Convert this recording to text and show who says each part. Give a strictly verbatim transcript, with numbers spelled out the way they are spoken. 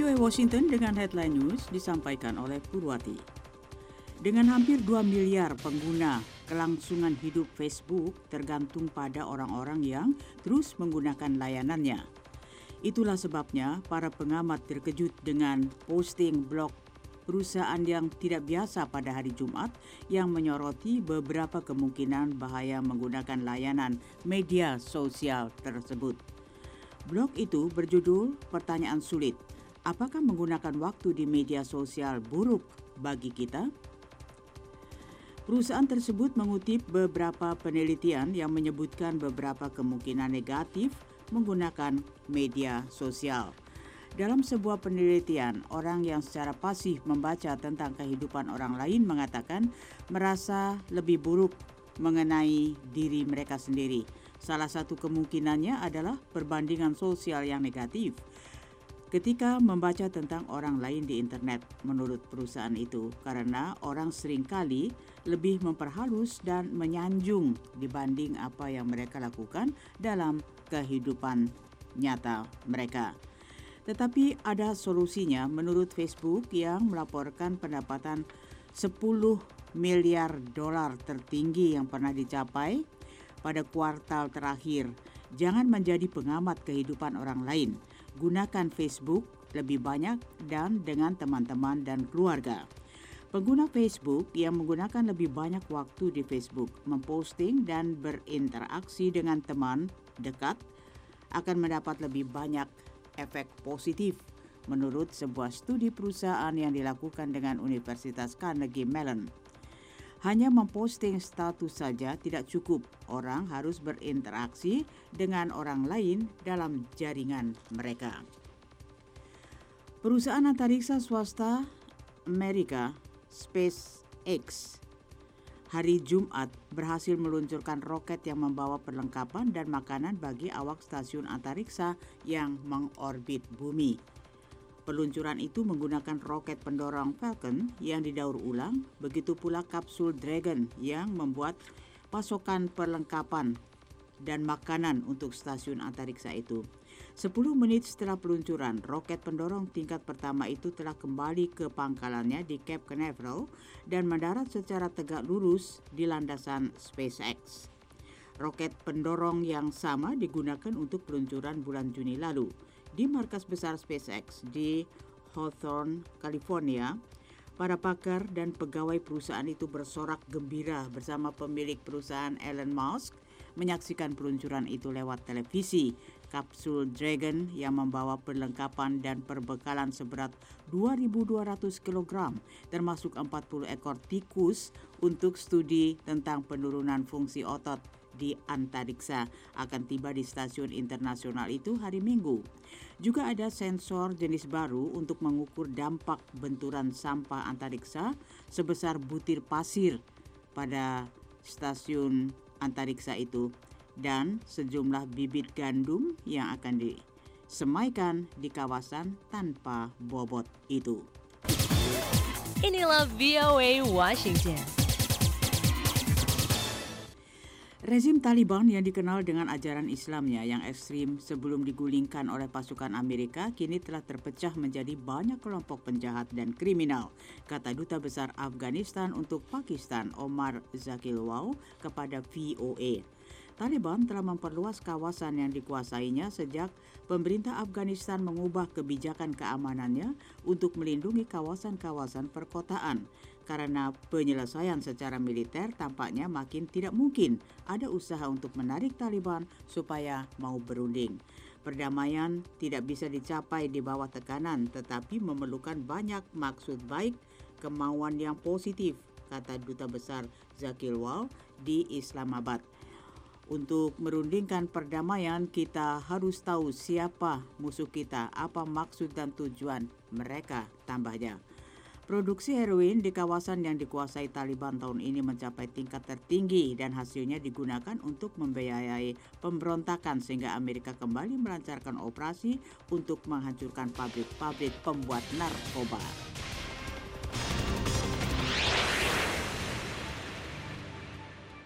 Speaker 1: V O A Washington dengan headline news disampaikan oleh Purwati. Dengan hampir dua miliar pengguna, kelangsungan hidup Facebook tergantung pada orang-orang yang terus menggunakan layanannya. Itulah sebabnya para pengamat terkejut dengan posting blog perusahaan yang tidak biasa pada hari Jumat yang menyoroti beberapa kemungkinan bahaya menggunakan layanan media sosial tersebut. Blog itu berjudul Pertanyaan Sulit. Apakah menggunakan waktu di media sosial buruk bagi kita? Perusahaan tersebut mengutip beberapa penelitian yang menyebutkan beberapa kemungkinan negatif menggunakan media sosial. Dalam sebuah penelitian, orang yang secara pasif membaca tentang kehidupan orang lain mengatakan merasa lebih buruk mengenai diri mereka sendiri. Salah satu kemungkinannya adalah perbandingan sosial yang negatif ketika membaca tentang orang lain di internet, menurut perusahaan itu, karena orang seringkali lebih memperhalus dan menyanjung dibanding apa yang mereka lakukan dalam kehidupan nyata mereka. Tetapi ada solusinya menurut Facebook yang melaporkan pendapatan sepuluh miliar dolar tertinggi yang pernah dicapai pada kuartal terakhir. Jangan menjadi pengamat kehidupan orang lain. Gunakan Facebook lebih banyak dan dengan teman-teman dan keluarga. Pengguna Facebook yang menggunakan lebih banyak waktu di Facebook, memposting dan berinteraksi dengan teman dekat akan mendapat lebih banyak efek positif menurut sebuah studi perusahaan yang dilakukan dengan Universitas Carnegie Mellon. Hanya memposting status saja tidak cukup. Orang harus berinteraksi dengan orang lain dalam jaringan mereka. Perusahaan antariksa swasta Amerika, SpaceX, hari Jumat berhasil meluncurkan roket yang membawa perlengkapan dan makanan bagi awak stasiun antariksa yang mengorbit bumi. Peluncuran itu menggunakan roket pendorong Falcon yang didaur ulang, begitu pula kapsul Dragon yang membuat pasokan perlengkapan dan makanan untuk stasiun antariksa itu. Sepuluh menit setelah peluncuran, roket pendorong tingkat pertama itu telah kembali ke pangkalannya di Cape Canaveral dan mendarat secara tegak lurus di landasan SpaceX. Roket pendorong yang sama digunakan untuk peluncuran bulan Juni lalu. Di markas besar SpaceX di Hawthorne, California, para pakar dan pegawai perusahaan itu bersorak gembira bersama pemilik perusahaan Elon Musk menyaksikan peluncuran itu lewat televisi. Kapsul Dragon yang membawa perlengkapan dan perbekalan seberat dua ribu dua ratus kilogram, termasuk empat puluh ekor tikus untuk studi tentang penurunan fungsi otot di antariksa, akan tiba di stasiun internasional itu hari Minggu. Juga ada sensor jenis baru untuk mengukur dampak benturan sampah antariksa sebesar butir pasir pada stasiun antariksa itu dan sejumlah bibit gandum yang akan disemaikan di kawasan tanpa bobot itu.
Speaker 2: Inilah V O A Washington.
Speaker 1: Rezim Taliban yang dikenal dengan ajaran Islamnya yang ekstrim sebelum digulingkan oleh pasukan Amerika kini telah terpecah menjadi banyak kelompok penjahat dan kriminal, kata Duta Besar Afghanistan untuk Pakistan Omar Zakilwal kepada V O A. Taliban telah memperluas kawasan yang dikuasainya sejak pemerintah Afghanistan mengubah kebijakan keamanannya untuk melindungi kawasan-kawasan perkotaan. Karena penyelesaian secara militer tampaknya makin tidak mungkin, ada usaha untuk menarik Taliban supaya mau berunding. Perdamaian tidak bisa dicapai di bawah tekanan, tetapi memerlukan banyak maksud baik, kemauan yang positif, kata Duta Besar Zakilwal di Islamabad. Untuk merundingkan perdamaian, kita harus tahu siapa musuh kita, apa maksud dan tujuan mereka, tambahnya. Produksi heroin di kawasan yang dikuasai Taliban tahun ini mencapai tingkat tertinggi dan hasilnya digunakan untuk membiayai pemberontakan sehingga Amerika kembali melancarkan operasi untuk menghancurkan pabrik-pabrik pembuat narkoba.